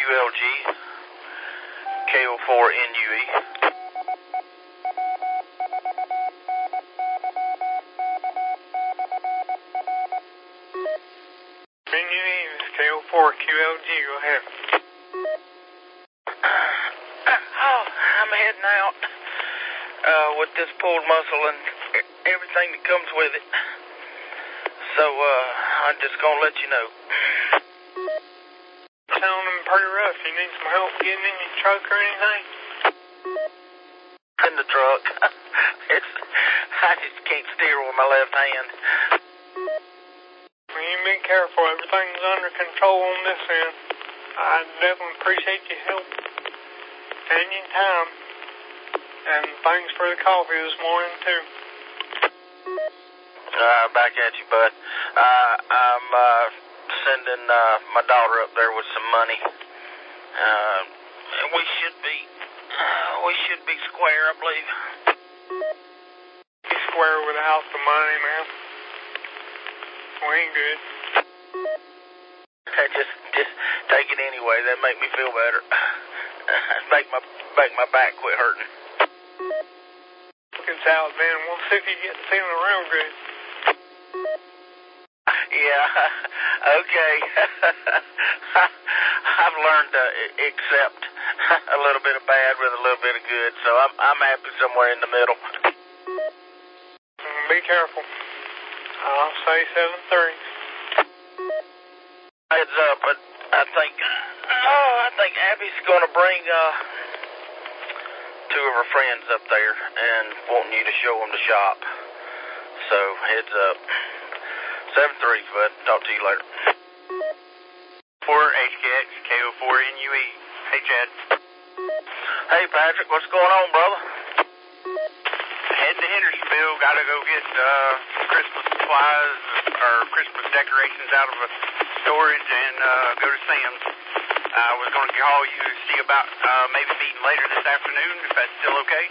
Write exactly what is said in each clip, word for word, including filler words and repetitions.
L G, K O four N U E. N U E, this is K O four Q L G, go ahead. Oh, I'm heading out uh, with this pulled muscle and everything that comes with it. So, uh, I'm just gonna let you know. Sounding pretty rough. You need some help getting in your truck or anything? In the truck. It's, I just can't steer with my left hand. Well, you be careful. Everything's under control on this end. I definitely appreciate your help and your time. And thanks for the coffee this morning, too. Uh, back at you, bud. Uh, I'm, uh, sending, uh, my daughter up there with some money. Uh, we should be, uh, we should be square, I believe. Be square without the money, man. We ain't good. just, just take it anyway. That make me feel better. make my, make my back quit hurting. It's out, man. We'll see if you get feeling real good. Yeah, okay. I've learned to accept a little bit of bad with a little bit of good, so I'm I'm happy somewhere in the middle. Be careful. I'll say seven three. Heads up, but I think oh, I think Abby's gonna bring uh two of her friends up there and wanting you to show them the shop. So heads up. seven three, bud. Talk to you later. four H K X, K O four N U E. Hey, Chad. Hey, Patrick. What's going on, brother? Heading to Hendersonville. Got to go get uh, Christmas supplies or Christmas decorations out of a storage and uh, go to Sam's. I was going to call you to see about uh, maybe meeting later this afternoon, if that's still okay.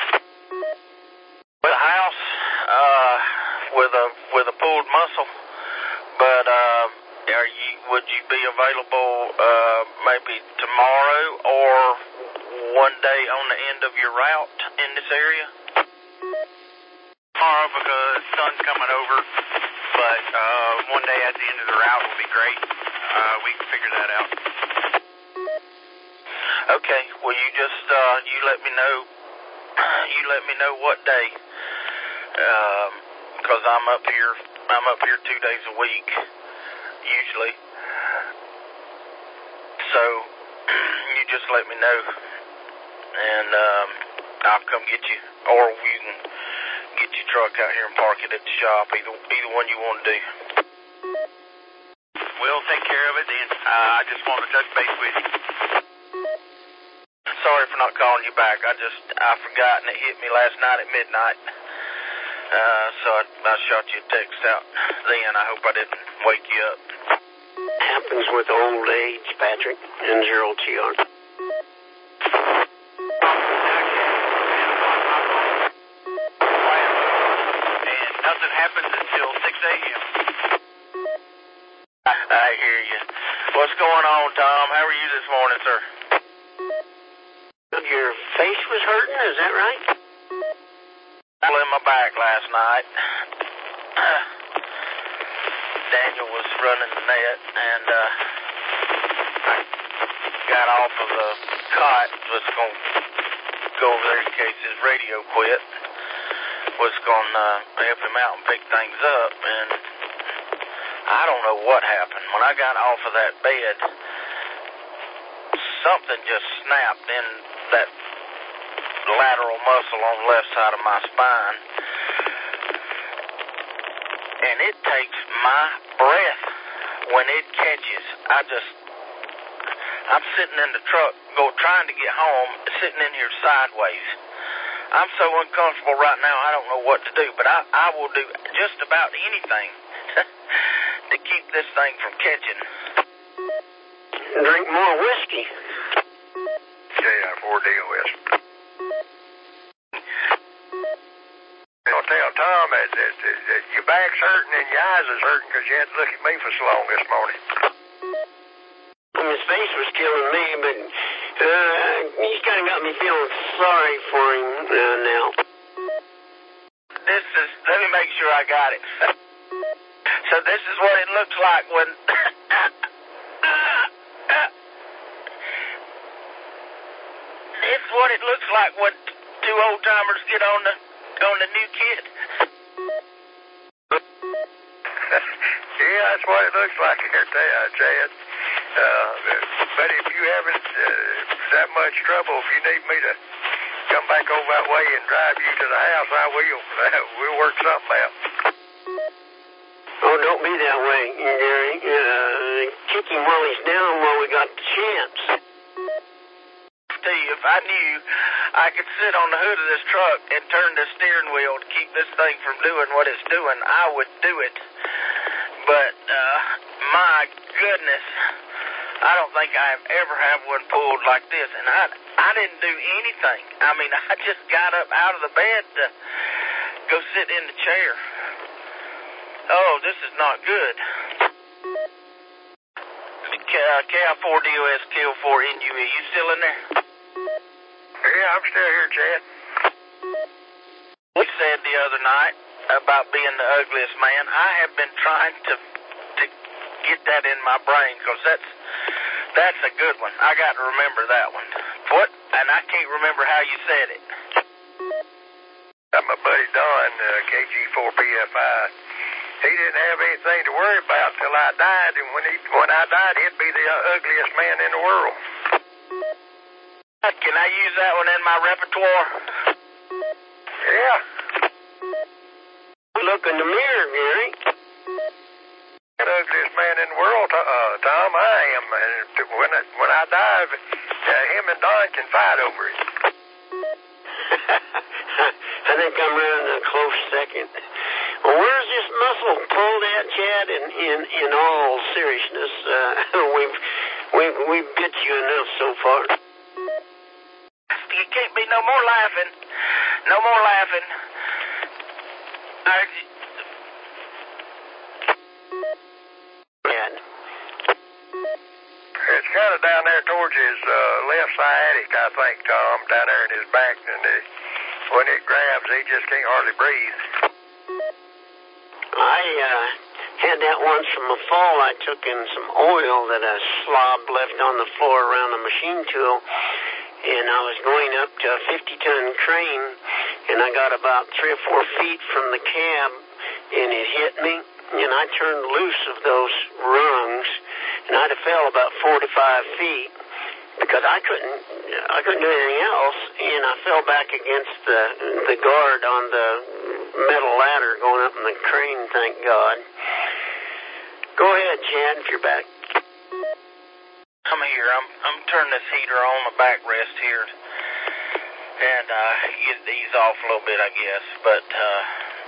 With a house, uh, with a with a pulled muscle, but uh, are you would you be available uh, maybe tomorrow or one day on the end of your route in this area? Tomorrow because sun's coming over, but uh, one day at the end of the route will be great. Uh, we can figure that out. Okay, well you just uh, you let me know. You let me know what day. Um, because I'm up here, I'm up here two days a week, usually. So, you just let me know, and um, I'll come get you, or you can get your truck out here and park it at the shop, either either one you want to do. We'll take care of it then. Uh, I just want to touch base with you. Sorry for not calling you back. I just, I forgot and it hit me last night at midnight. Uh, so I, I shot you a text out then. I hope I didn't wake you up. Happens with old age, Patrick, and Gerald Chion. And nothing happens until six a.m. I, I hear you. What's going on, Tom? How are you this morning, sir? Your face was hurting, is that right? In my back last night. Daniel was running the net, and uh, I got off of the cot. Was going to go over there in case his radio quit. Was going to uh, help him out and pick things up, and I don't know what happened. When I got off of that bed, something just snapped in that lateral muscle on the left side of my spine, and it takes my breath when it catches. I just, I'm sitting in the truck, go trying to get home, sitting in here sideways. I'm so uncomfortable right now, I don't know what to do, but I, I will do just about anything to keep this thing from catching. Drink more whiskey. J I four D O S. I'll tell Tom that, that, that, that your back's hurting and your eyes is hurting because you had to look at me for so long this morning. His face ice was killing me, but uh, he's kind of got me feeling sorry for him uh, now. This is, let me make sure I got it. So this is what it looks like when... This is what it looks like when two old-timers get on the, on the new kid. Yeah, that's what it looks like here, Chad. Uh, but if you haven't uh, that much trouble, if you need me to come back over that way and drive you to the house, I will. We'll work something out. Oh, don't be that way, Gary. Uh, kick him while he's down while we got the chance. Steve, if I knew I could sit on the hood of this truck and turn the steering wheel to keep this thing from doing what it's doing, I would do it. But, uh, my goodness, I don't think I have ever had one pulled like this. And I, I didn't do anything. I mean, I just got up out of the bed to go sit in the chair. Oh, this is not good. K I four D O S K O four N U E, you still in there? Yeah, I'm still here, Chad. We said the other night about being the ugliest man. I have been trying to to get that in my brain, because that's that's a good one. I got to remember that one. What? And I can't remember how you said it. I'm my buddy Don, uh, K G four P F I. He didn't have anything to worry about till I died, and when he when I died, he'd be the uh, ugliest man in the world. Can I use that one in my repertoire? Yeah. Look in the mirror, Gary. The ugliest man in the world, uh, Tom, I am. And when I, when I die, uh, him and Don can fight over it. I think I'm running a close second. Well, where's this muscle pulled at, Chad? In in, in all seriousness, uh, we've we've we've bit you enough so far. You can't be no more laughing. No more laughing. I... Chad. It's kind of down there towards his uh, left sciatic, I think, Tom, down there in his back. And uh, when it grabs, he just can't hardly breathe. I uh, had that once from a fall. I took in some oil that a slob left on the floor around a machine tool, and I was going up to a fifty-ton crane, and I got about three or four feet from the cab, and it hit me, and I turned loose of those rungs, and I'd have fell about forty-five feet, because I couldn't, I couldn't do anything else, and I fell back against the the guard on the metal ladder going up in the crane, thank God. Go ahead, Chad, if you're back. I'm here. I'm I'm turning this heater on the backrest here, and uh, get it ease off a little bit, I guess. But uh,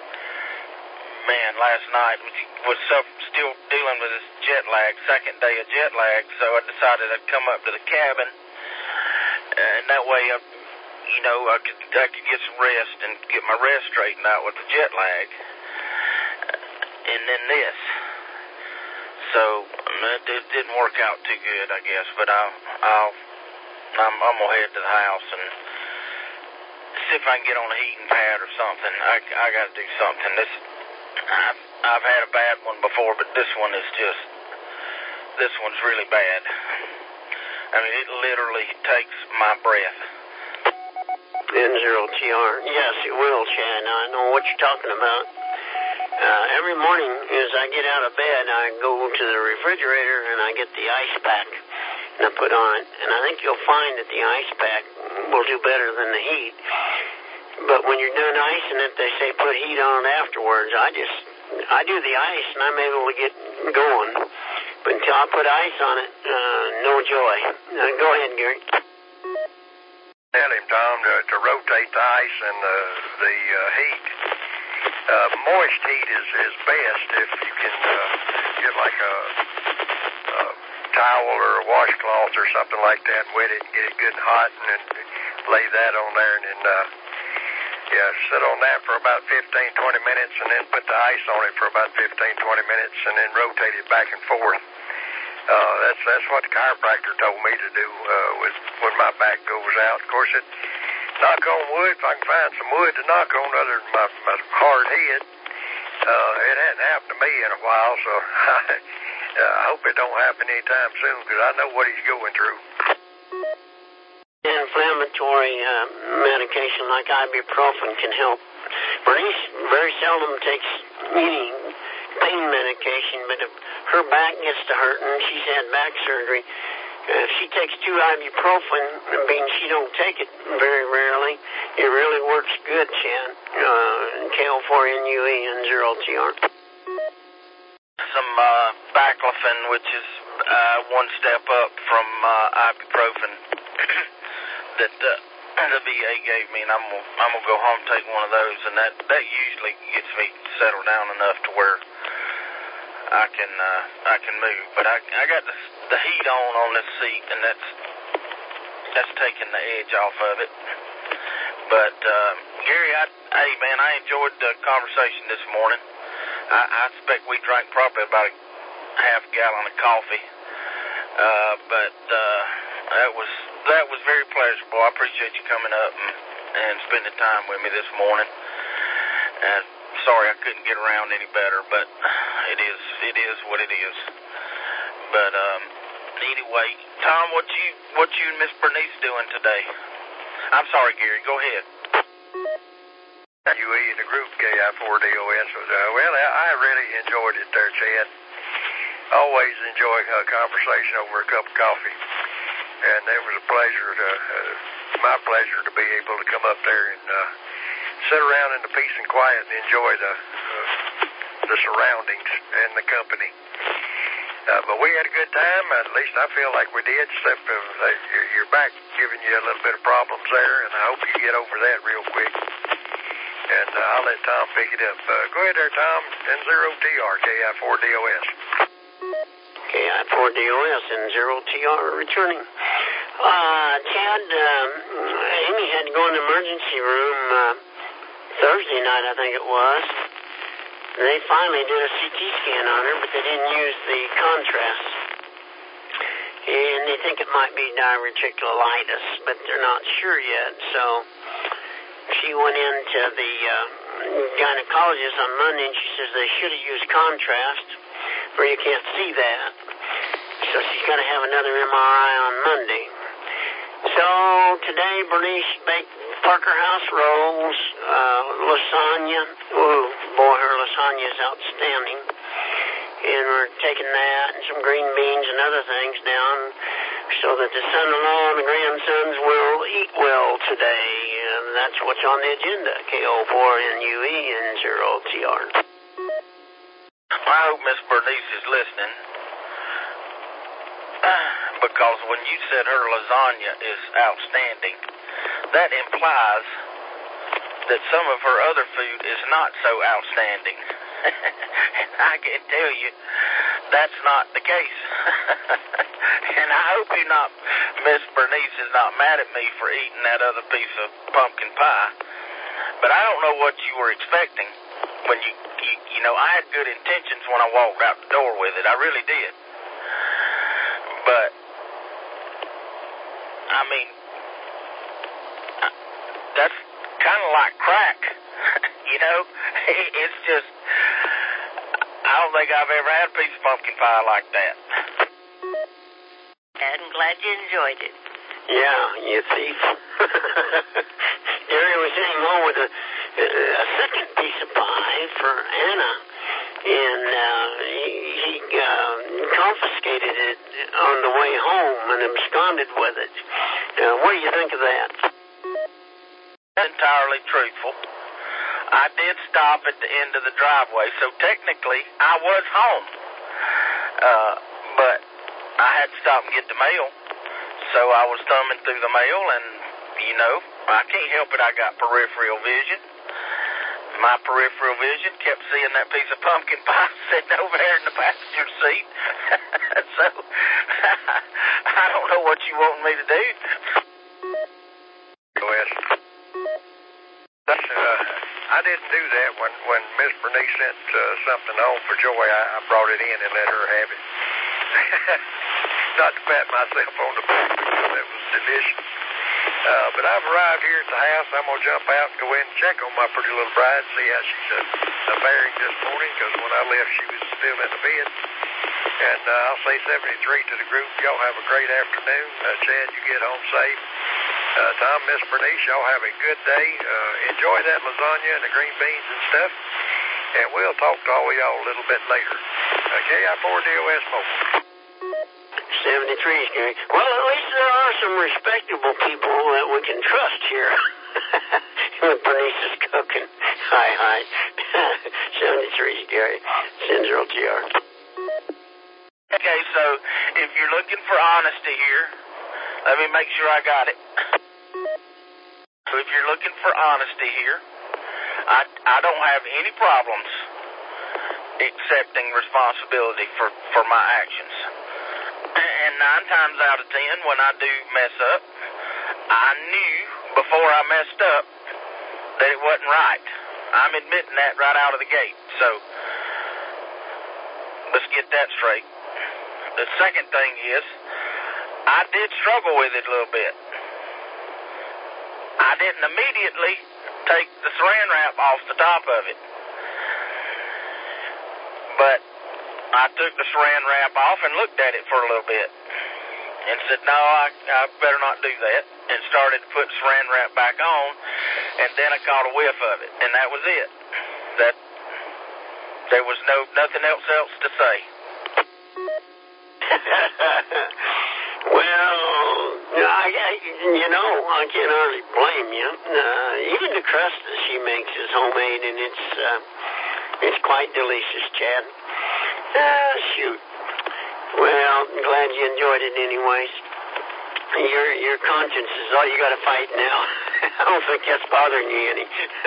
man, last night was so, still dealing with this jet lag, second day of jet lag. So I decided I'd come up to the cabin, and that way, I, you know, I could I could get some rest and get my rest straightened out with the jet lag, and then this. So it, it didn't work out too good, I guess. But I'll, I'll, I'm, I'm gonna head to the house and see if I can get on a heating pad or something. I, I got to do something. This, I've, I've had a bad one before, but this one is just, this one's really bad. I mean, it literally takes my breath. N zero T R. Yes, it will, Chad. I know what you're talking about. Uh, every morning as I get out of bed, I go to the refrigerator and I get the ice pack and I put on it. And I think you'll find that the ice pack will do better than the heat. But when you're done icing it, they say put heat on it afterwards. I just, I do the ice and I'm able to get going. But until I put ice on it, uh, no joy. Uh, go ahead, Gary. Tell him, Tom, to, to rotate the ice and the, the uh, heat. Uh, moist heat is, is best if you can uh, get like a, a towel or a washcloth or something like that, wet it and get it good and hot, and then lay that on there, and then uh, yeah, sit on that for about fifteen, twenty minutes, and then put the ice on it for about fifteen, twenty minutes, and then rotate it back and forth. Uh, that's that's what the chiropractor told me to do uh, with when my back goes out. Of course, it knock on wood, if I can find some wood to knock on other than my, my hard head. Uh, it hadn't happened to me in a while, so I, uh, I hope it don't happen anytime soon because I know what he's going through. Inflammatory uh, medication like ibuprofen can help. Bernice very seldom takes any pain medication, but if her back gets to hurting, she's had back surgery. Uh, if she takes two ibuprofen, being she don't take it very rarely, it really works good, Chad. Uh, K O four N U E and zero T R. Some uh, baclofen, which is uh, one step up from uh, ibuprofen that uh, the V A gave me, and I'm gonna, I'm gonna go home and take one of those, and that, that usually gets me settled down enough to where I can uh, I can move. But I I got the, the heat on on this seat, and that's that's taking the edge off of it. But uh, Gary, I, hey man, I enjoyed the conversation this morning. I, I expect we drank probably about a half gallon of coffee. Uh, but uh, that was that was very pleasurable. I appreciate you coming up and, and spending time with me this morning. And sorry I couldn't get around any better, but it is it is what it is. But um, anyway, Tom, what you what you and Miss Bernice doing today? I'm sorry, Gary. Go ahead. U E in the group K I four D O S. Uh, well, I really enjoyed it there, Chad. Always enjoy a conversation over a cup of coffee, and it was a pleasure to uh, my pleasure to be able to come up there and uh, sit around in the peace and quiet and enjoy the uh, the surroundings and the company. Uh, but we had a good time. At least I feel like we did. Except uh, your, your back giving you a little bit of problems there, and I hope you get over that real quick. And uh, I'll let Tom pick it up. Uh, go ahead there, Tom. N zero T R K I four D O S. K I four D O S and zero T R returning. Uh, Chad, um, Amy had to go in the emergency room uh, Thursday night, I think it was. They finally did a C T scan on her, but they didn't use the contrast. And they think it might be diverticulitis, but they're not sure yet. So she went into the uh, gynecologist on Monday, and she says they should have used contrast, or you can't see that. So she's going to have another M R I on Monday. So today, Bernice baked Parker House rolls, uh, lasagna. Ooh, boy, her lasagna is outstanding. And we're taking that and some green beans and other things down so that the son-in-law and the grandsons will eat well today. And that's what's on the agenda, K O four N U E and zero T R. I hope Miss Bernice is listening. Because when you said her lasagna is outstanding, that implies that some of her other food is not so outstanding. I can tell you that's not the case. And I hope you not, Miss Bernice is not mad at me for eating that other piece of pumpkin pie. But I don't know what you were expecting when you, you, you know, I had good intentions when I walked out the door with it. I really did. But, I mean, that's kind of like crack, you know? It's just, I don't think I've ever had a piece of pumpkin pie like that. I'm glad you enjoyed it. Yeah, you thief. Gary was sitting home with a, a second piece of pie for Anna, and uh, he, he uh, confiscated it on the way home and absconded with it. Uh, what do you think of that? Entirely truthful. I did stop at the end of the driveway, so technically I was home. Uh, but I had to stop and get the mail, so I was thumbing through the mail, and, you know, I can't help it, I got peripheral vision. My peripheral vision kept seeing that piece of pumpkin pie sitting over there in the passenger seat. So, I don't know what you want me to do. Go ahead. That's, uh, I didn't do that when, when Miss Bernice sent uh, something home for Joy. I, I brought it in and let her have it. Not to pat myself on the back, because that was delicious. Uh, but I've arrived here at the house. I'm going to jump out and go in and check on my pretty little bride, see how she's uh, faring this morning, because when I left, she was still in the bed. And uh, I'll say seventy-three to the group. Y'all have a great afternoon. Uh, Chad, you get home safe. Uh, Tom, Miss Bernice, y'all have a good day. Uh, enjoy that lasagna and the green beans and stuff. And we'll talk to all of y'all a little bit later. Uh, K I four D O S Mobile. seventy-three, Gary. Well, at least there are some respectable people that we can trust here. When Bernice is cooking. Hi, hi. seventy-three, Gary. Send zero T R. Okay, so if you're looking for honesty here, let me make sure I got it. So if you're looking for honesty here, I, I don't have any problems accepting responsibility for, for my actions. And nine times out of ten, when I do mess up, I knew before I messed up that it wasn't right. I'm admitting that right out of the gate. So let's get that straight. The second thing is, I did struggle with it a little bit. I didn't immediately take the saran wrap off the top of it. But I took the saran wrap off and looked at it for a little bit and said, no, I, I better not do that, and started to put saran wrap back on, and then I caught a whiff of it, and that was it. That there was no nothing else else to say. Well, I, I, you know, I can't hardly blame you. Uh, even the crust that she makes is homemade, and it's uh, it's quite delicious, Chad. Ah, shoot. Well, I'm glad you enjoyed it anyways. Your your conscience is all you got to fight now. I don't think that's bothering you any.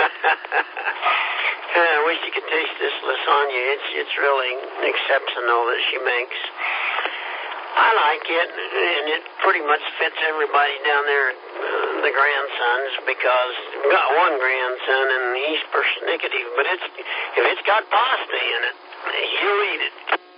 I wish you could taste this lasagna. It's it's really exceptional that she makes. I like it, and it pretty much fits everybody down there, uh, the grandsons, because we've got one grandson, and he's persnickety, but it's if it's got pasta in it, he'll eat it.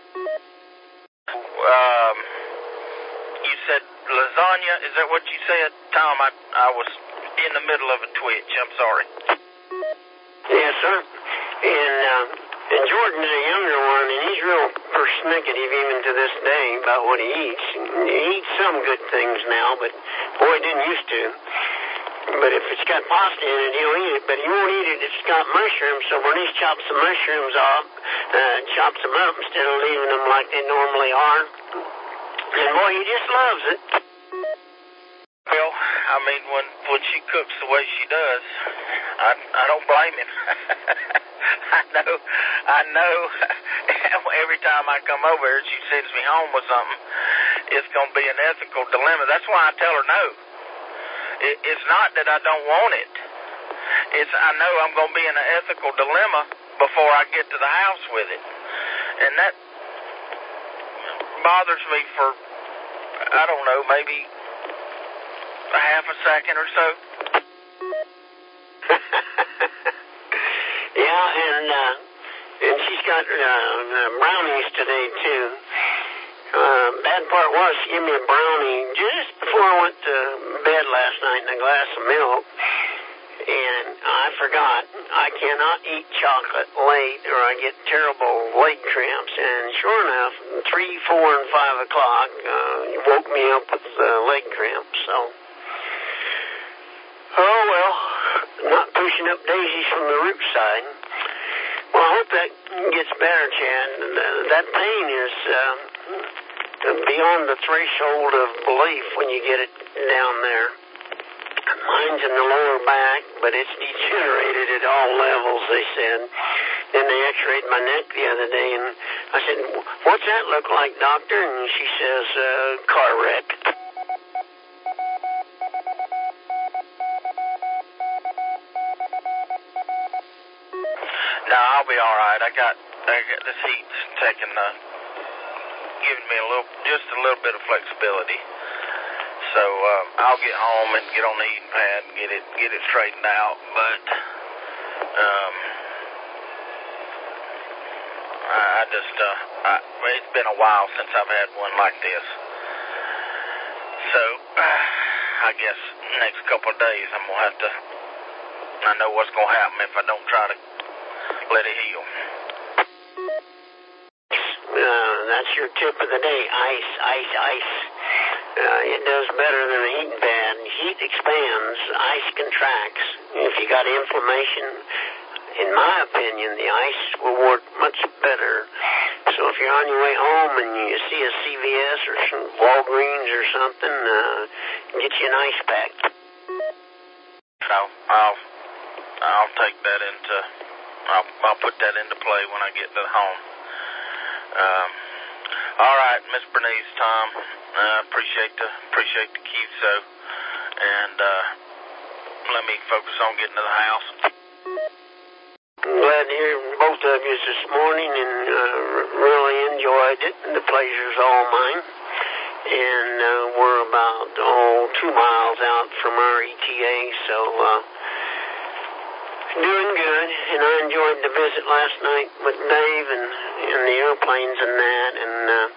Um, you said lasagna, is that what you said? Tom, I, I was in the middle of a twitch, I'm sorry. Yes, sir. And, uh, and Jordan's a younger one, and he's real persnickety even to this day about what he eats. He eats some good things now, but boy, he didn't used to. But if it's got pasta in it, he'll eat it, but he won't eat it if it's got mushrooms. So Bernice chops the mushrooms off, uh, chops them up instead of leaving them like they normally are. And boy, he just loves it. Well, I mean, when when she cooks the way she does, I I don't blame him. I know, I know. Every time I come over here, she sends me home with something. It's going to be an ethical dilemma. That's why I tell her no. It, it's not that I don't want it. It's I know I'm going to be in an ethical dilemma before I get to the house with it, and that bothers me for I don't know, maybe a half a second or so. Yeah, and uh, and she's got uh, brownies today too. Uh, bad part was she gave me a brownie just before I went to bed last night in a glass of milk, and I forgot I cannot eat chocolate late or I get terrible leg cramps. And sure enough, three, four, and five o'clock, uh, you woke me up with uh, leg cramps. So, oh well, not pushing up daisies from the root side. Well, I hope that gets better, Chad. That pain is uh, beyond the threshold of belief when you get it down there. Mine's in the lower back, but it's degenerated at all levels, they said. Then they x-rayed my neck the other day, and I said, what's that look like, doctor? And she says, uh, car wreck. No, I'll be all right. I got, I got this heat's taking, uh, giving me a little, just a little bit of flexibility. So uh, I'll get home and get on the heating pad and get it, get it straightened out. But um, I, I just, uh, I, it's been a while since I've had one like this. So, uh, I guess next couple of days I'm going to have to, I know what's going to happen if I don't try to let it heal. Uh, that's your tip of the day. Ice, ice, ice. Uh, it does better than a heating pad. Heat expands, ice contracts. If you got inflammation, in my opinion, the ice will work much better. So if you're on your way home and you see a C V S or some Walgreens or something, uh, get you an ice pack. I'll, I'll, I'll take that into, I'll, I'll put that into play when I get to home. Um, all right, Miss Bernice, Tom, uh, appreciate the, appreciate the Q S O, and, uh, let me focus on getting to the house. Glad to hear both of you this morning, and uh, really enjoyed it. The pleasure's all mine. And uh, we're about, oh, two miles out from our E T A, so uh, doing good. And I enjoyed the visit last night with Dave and, and the airplanes and that. And, uh,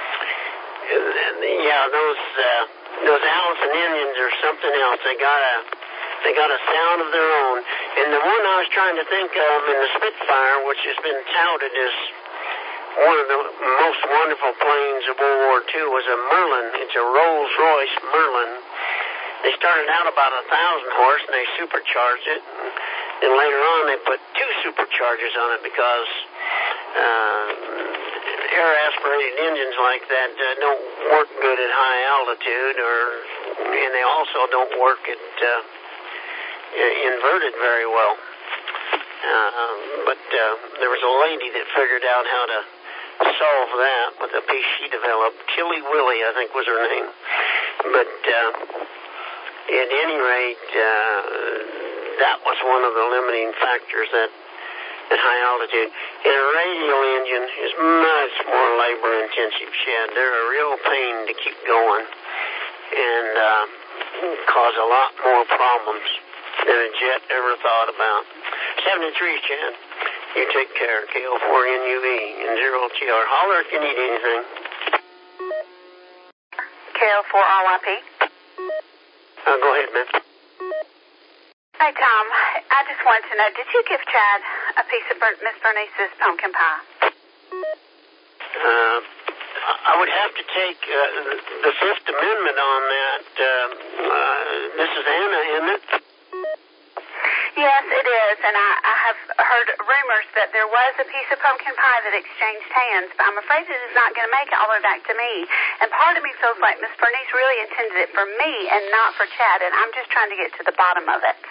and yeah, those uh, those Allison Indians are something else. They got a They got a sound of their own. And the one I was trying to think of in the Spitfire, which has been touted as one of the most wonderful planes of World War Two, was a Merlin. It's a Rolls-Royce Merlin. They started out about a thousand horse, and they supercharged it. And then later on, they put two superchargers on it because uh, air-aspirated engines like that uh, don't work good at high altitude, or and they also don't work at uh, inverted very well. Uh, but uh, there was a lady that figured out how to solve that with a piece she developed. Tilly Willie, I think, was her name. But uh, at any rate, uh, that was one of the limiting factors that at high altitude. And a radial engine is much more labor-intensive, Chad. They're a real pain to keep going and uh, cause a lot more problems than a jet ever thought about. seventy-three, Chad. You take care. K O four N U E and zero T R. Holler if you need anything. K O four R Y P. Uh, go ahead, man. Hey, Tom. I just wanted to know, did you give Chad a piece of Miss Bernice's pumpkin pie? Uh, I would have to take uh, the Fifth Amendment on that. Uh, uh, this is Anna, isn't it? Yes, it is, and I, I have heard rumors that there was a piece of pumpkin pie that exchanged hands, but I'm afraid it is not going to make it all the way back to me. And part of me feels like Miss Bernice really intended it for me and not for Chad, and I'm just trying to get to the bottom of it.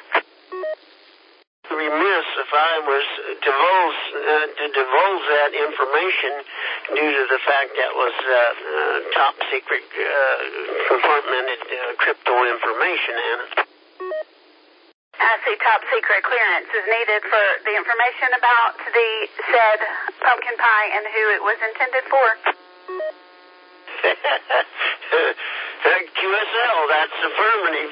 Remiss if I was divulge, uh, to divulge that information due to the fact that was uh, uh, top secret uh, compartmented uh, crypto information, Anna. I see top secret clearance is needed for the information about the said pumpkin pie and who it was intended for. Q S L, that's affirmative.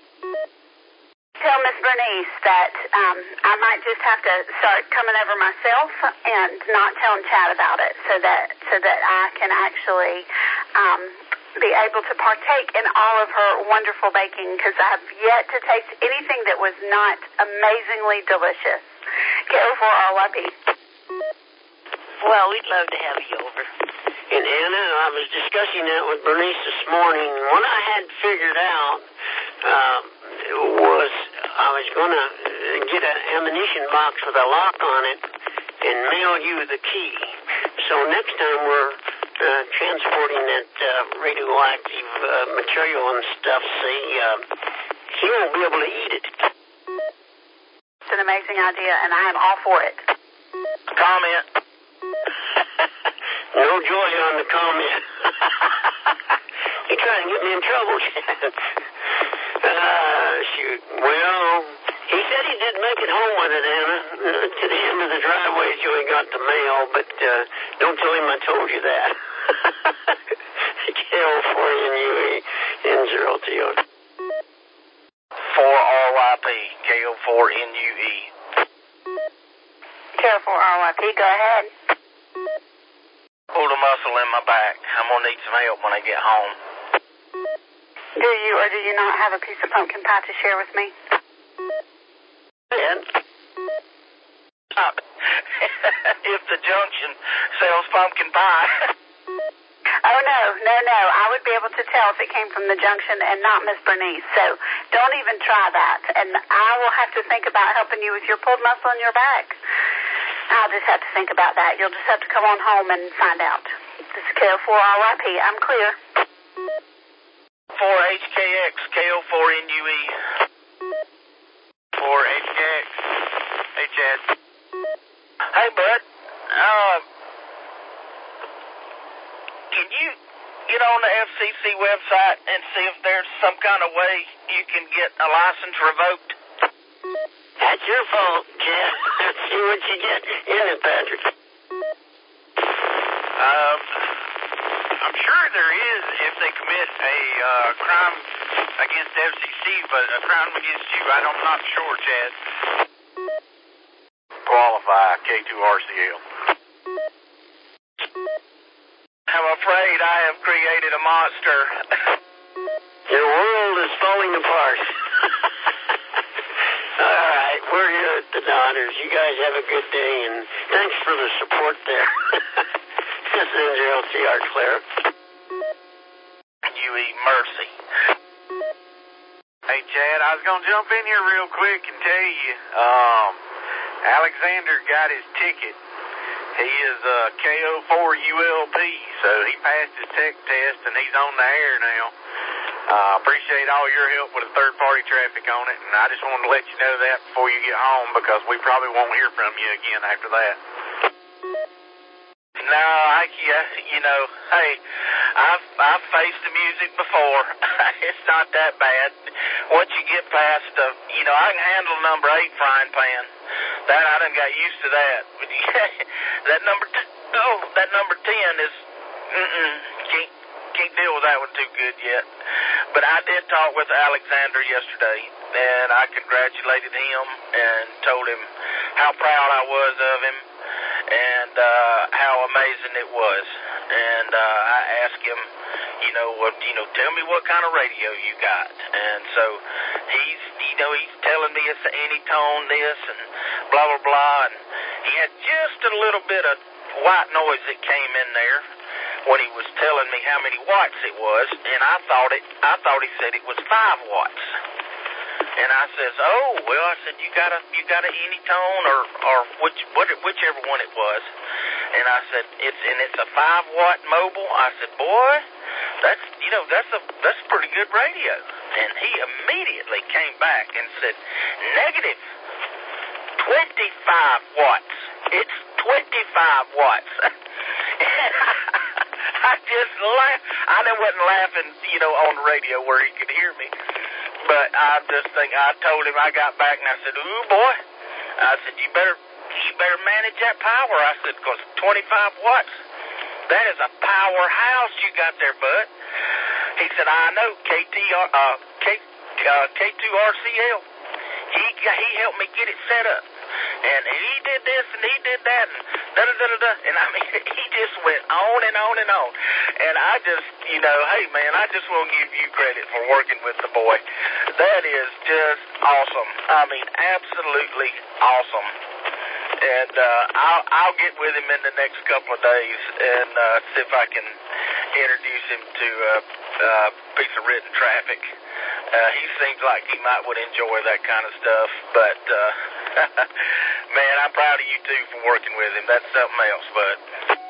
Tell Miss Bernice that um, I might just have to start coming over myself and not telling Chad about it, so that so that I can actually um, be able to partake in all of her wonderful baking, because I have yet to taste anything that was not amazingly delicious. K O four R Y P. Well, we'd love to have you over. And Anna, I was discussing that with Bernice this morning. What I had figured out uh, was I was going to get an ammunition box with a lock on it and mail you the key. So next time we're uh, transporting that uh, radioactive uh, material and stuff, see, uh, he won't be able to eat it. It's an amazing idea, and I am all for it. Comment. No joy on the comment. You're trying to get me in trouble, Chad. Ah, shoot. Well, he said he did make it home with it, Anna, uh, to the end of the driveway till he got the mail, but uh, don't tell him I told you that. K O four N U E N zero T O. four R Y P. K O four N U E. K O four R Y P, go ahead. Pulled a muscle in my back. I'm going to need some help when I get home. Do you or do you not have a piece of pumpkin pie to share with me? And If the junction sells pumpkin pie. Oh, no, no, no. I would be able to tell if it came from the junction and not Miss Bernice. So don't even try that. And I will have to think about helping you with your pulled muscle in your back. I'll just have to think about that. You'll just have to come on home and find out. This is K O four R Y P. I'm clear. four H K X, K O four N U E. four H K X. Hey, Chad. Hey, bud. Uh, can you get on the F C C website and see if there's some kind of way you can get a license revoked? that's your fault, Chad. Let's see what you get in it, Patrick. Um, I'm sure there is if they commit a uh, crime against F C C, but a crime against you, I'm not sure, Chad. Qualify K two R C L. I'm afraid I have created a monster. Your world is falling apart. All right, we're here at the Donners. You guys have a good day, and thanks for the support there. This is N J L C R Claire. You eat mercy. Hey, Chad, I was going to jump in here real quick and tell you, um, Alexander got his ticket. He is uh, K O four U L P, so he passed his tech test, and he's on the air now. I uh, appreciate all your help with the third-party traffic on it, and I just wanted to let you know that before you get home, because we probably won't hear from you again after that. No, I, yeah, you know, hey, I've, I've faced the music before. It's not that bad. Once you get past the, you know, I can handle number eight frying pan. That, I done got used to that. But that number, t- oh, that number ten is, mm-mm, can't, can't deal with that one too good yet. But I did talk with Alexander yesterday, and I congratulated him and told him how proud I was of him and uh, how amazing it was. And uh, I asked him, you know, what, you know, tell me what kind of radio you got. And so he's, you know, he's telling me it's the Anytone this and blah, blah, blah. And he had just a little bit of white noise that came in there when he was telling me how many watts it was. And I thought it, I thought he said it was five watts. And I says, oh, well, I said, you got a, you got a Anytone or, or which, what, whichever one it was. And I said, it's, and it's a five watt mobile. I said, boy, that's, you know, that's a, that's a pretty good radio. And he immediately came back and said, negative, twenty-five watts. It's twenty-five watts. And I, I just laughed. I wasn't laughing, you know, on the radio where he could hear me. But I just think, I told him, I got back and I said, ooh, boy. I said, you better, you better manage that power. I said, because twenty-five watts, that is a powerhouse you got there, bud. He said, I know, K T R, uh, K, uh, K two R C L. He, he helped me get it set up. And he did this and he did that and da-da-da-da-da. And I mean, he just went on and on and on. And I just, you know, hey, man, I just want to give you credit for working with the boy. That is just awesome. I mean, absolutely awesome. And uh, I'll, I'll get with him in the next couple of days and uh, see if I can introduce him to a uh, uh, piece of written traffic. Uh, he seems like he might would enjoy that kind of stuff. But, uh, man, I'm proud of you, too, for working with him. That's something else, bud.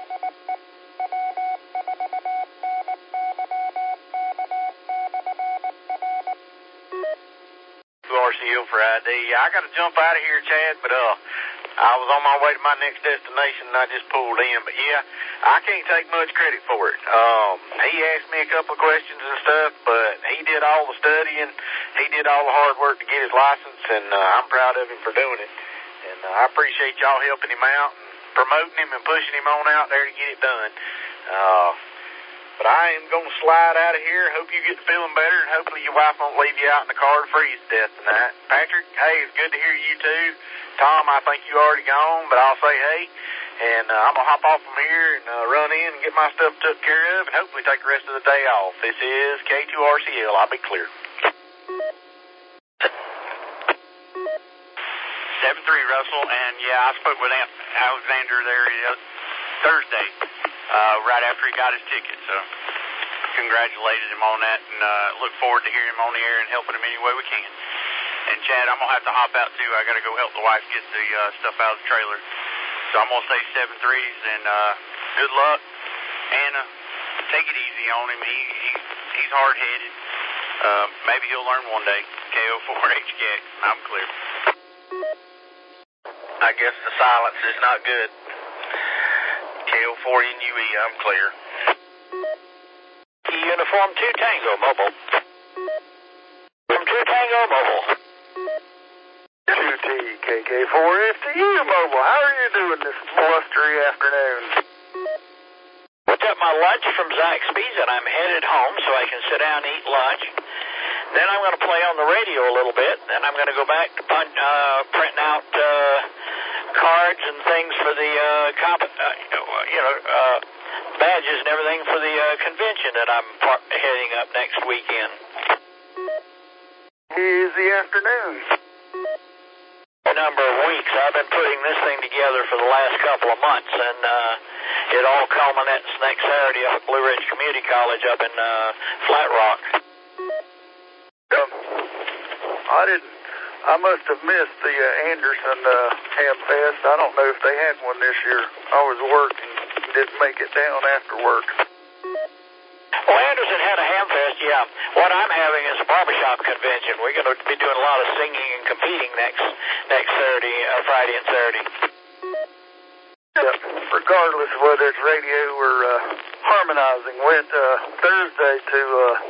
R C L for I D. I got to jump out of here, Chad, but uh, I was on my way to my next destination and I just pulled in. But yeah, I can't take much credit for it. Um, he asked me a couple of questions and stuff, but he did all the studying. He did all the hard work to get his license, and uh, I'm proud of him for doing it. And uh, I appreciate y'all helping him out and promoting him and pushing him on out there to get it done. Uh, But I am going to slide out of here. Hope you get feeling better, and hopefully your wife won't leave you out in the car to freeze to death tonight. Patrick, hey, it's good to hear you too. Tom, I think you already gone, but I'll say hey. And uh, I'm going to hop off from here and uh, run in and get my stuff took care of and hopefully take the rest of the day off. This is K two R C L. I'll be clear. seven three Russell, and yeah, I spoke with Aunt Alexander there uh, Thursday, uh, right after he got his ticket, so congratulated him on that, and uh, look forward to hearing him on the air and helping him any way we can. And Chad, I'm going to have to hop out too. I got to go help the wife get the uh, stuff out of the trailer. So I'm going to say seven threes, and uh, good luck. Anna, take it easy on him. He, he He's hard-headed. Uh, maybe he'll learn one day. K O four H K X, I'm clear. I guess the silence is not good. K O four N U E, I'm clear. Uniform two Tango Mobile. From two Tango Mobile. two T K K four F T U Mobile. How are you doing this blustery afternoon? Picked up my lunch from Zaxby's and I'm headed home so I can sit down and eat lunch. Then I'm going to play on the radio a little bit. Then I'm going to go back to pun- uh, printing out uh, cards and things for the uh, comp- uh, you know uh, badges and everything for the uh, convention that I'm par- heading up next weekend. Easy afternoon. A number of weeks. I've been putting this thing together for the last couple of months, and uh, it all culminates next Saturday up at Blue Ridge Community College up in uh, Flat Rock. Um, I didn't. I must have missed the uh, Anderson uh, Ham Fest. I don't know if they had one this year. I was working, didn't make it down after work. Well, Anderson had a Ham Fest, yeah. What I'm having is a barbershop convention. We're going to be doing a lot of singing and competing next next Saturday, uh, Friday and Saturday. Yeah, regardless of whether it's radio or uh, harmonizing, went uh, Thursday to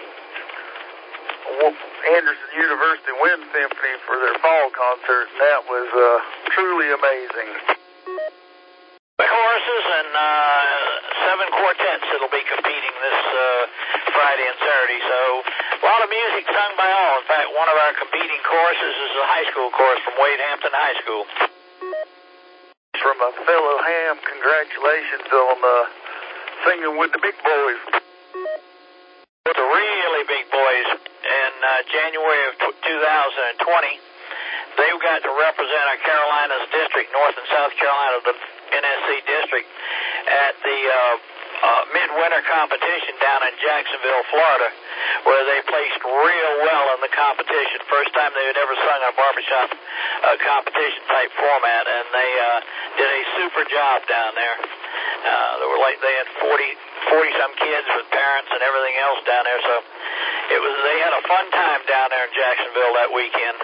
uh, Anderson University Wind Symphony for their fall concert, and that was uh, truly amazing. Choruses and uh, seven quartets that'll be competing this uh, Friday and Saturday, so a lot of music sung by all. In fact, one of our competing choruses is a high school chorus from Wade Hampton High School. From a fellow Ham, congratulations on uh, singing with the big boys. With the really big boys in uh, January of two thousand twenty, they got to represent our Carolinas district, North and South Carolina, the N S C district, at the uh, uh, midwinter competition down in Jacksonville, Florida, where they placed real well in the competition. First time they had ever sung a barbershop uh, competition type format, and they uh, did a super job down there. Uh, they were like they had forty, forty some kids with parents and everything else down there, so it was they had a fun time down there in Jacksonville that weekend.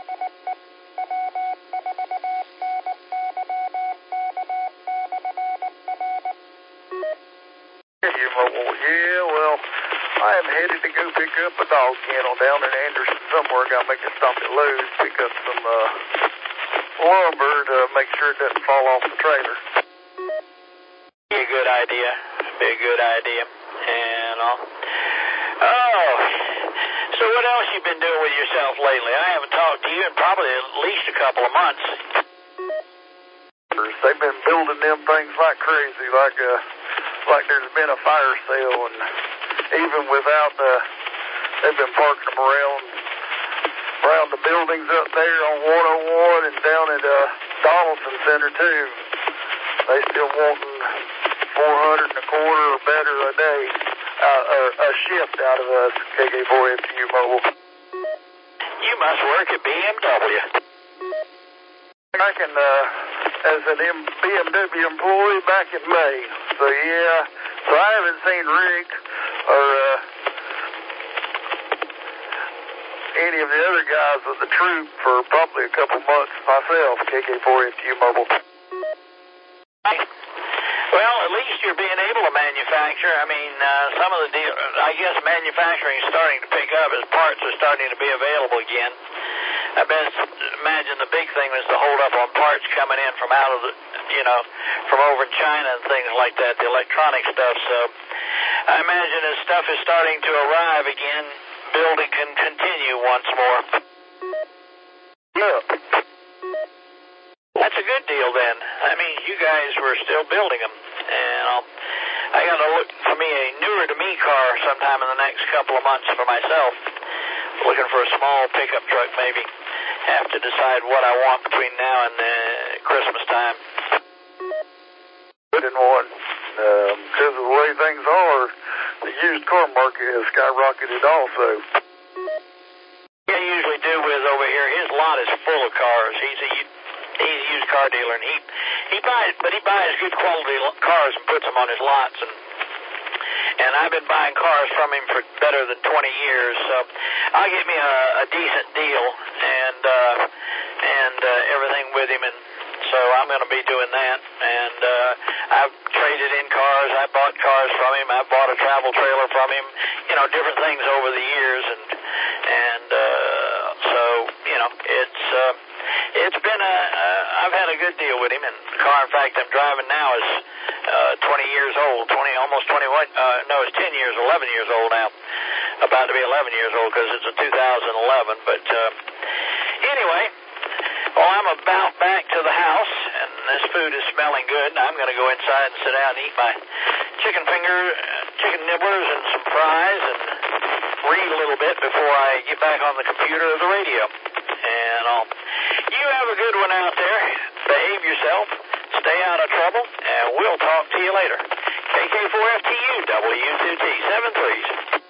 Yeah, well, I am headed to go pick up a dog kennel down in Anderson somewhere. Got to make a stop at Lowe's, pick up some uh, lumber to make sure it doesn't fall off the trailer. Be a good idea. Be a good idea. And all. Oh, so what else you been doing with yourself lately? I haven't talked to you in probably at least a couple of months. They've been building them things like crazy, like uh, like there's been a fire sale, and even without the, they've been parking them around around the buildings up there on one oh one and down at uh, Donaldson Center too. They still wanting four hundred and a quarter or better a day, uh, or a shift out of us, K K four F T U Mobile. You must work at B M W. I can, uh, as an M- B M W employee back in May. So, yeah, so I haven't seen Rick or uh, any of the other guys with the troop for probably a couple months myself, K K four F T U Mobile. Well, at least you're being able to manufacture. I mean, uh, some of the deal, I guess manufacturing is starting to pick up as parts are starting to be available again. I bet, imagine the big thing was the hold up on parts coming in from out of the, you know, from over in China and things like that, the electronic stuff. So I imagine as stuff is starting to arrive again, building can continue once more. Yeah. That's a good deal then. That means you guys were still building them. And I'll, I got to look for me a newer-to-me car sometime in the next couple of months for myself. Looking for a small pickup truck, maybe. Have to decide what I want between now and uh, Christmas time. Put in one. Um, because of the way things are, the used car market has skyrocketed also. I usually do with over here. His lot is full of cars. He's a he's a used car dealer, and he he buys, but he buys good quality cars and puts them on his lots. And and I've been buying cars from him for better than twenty years. So I'll get me a, a decent deal and uh, and uh, everything with him. And so I'm going to be doing that. And uh, I've traded in cars. I bought cars from him. I bought a travel trailer from him. You know, different things over the years. And and uh, so you know, it's uh, it's been a uh, I've had a good deal with him. And the car, in fact, I'm driving now is uh, twenty years old. twenty, almost twenty-one. Uh, no, it's ten years, eleven years old now. About to be eleven years old because it's a two thousand eleven. But uh, anyway. Well, I'm about back to the house, and this food is smelling good, and I'm going to go inside and sit down and eat my chicken finger, uh, chicken nibblers and some fries, and read a little bit before I get back on the computer or the radio. And I'll, you have a good one out there. Behave yourself. Stay out of trouble, and we'll talk to you later. K K four F T U, W two T, seven threes.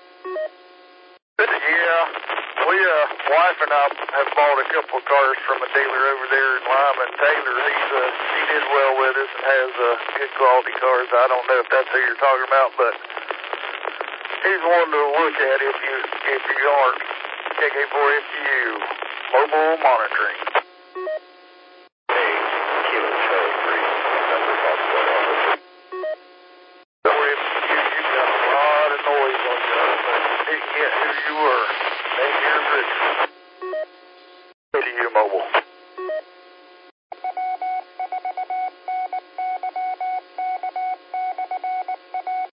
Yeah, we, uh, wife and I have bought a couple of cars from a dealer over there in Lyman. Taylor, he's, uh, he did well with us and has, uh, good quality cars. I don't know if that's who you're talking about, but he's one to look at if you, if you aren't. K K four F T U, mobile monitoring. Hey, Kilo Charlie three, number possible officer. You've got a lot of noise on your other thing. Didn't get who you were. Name your Richard.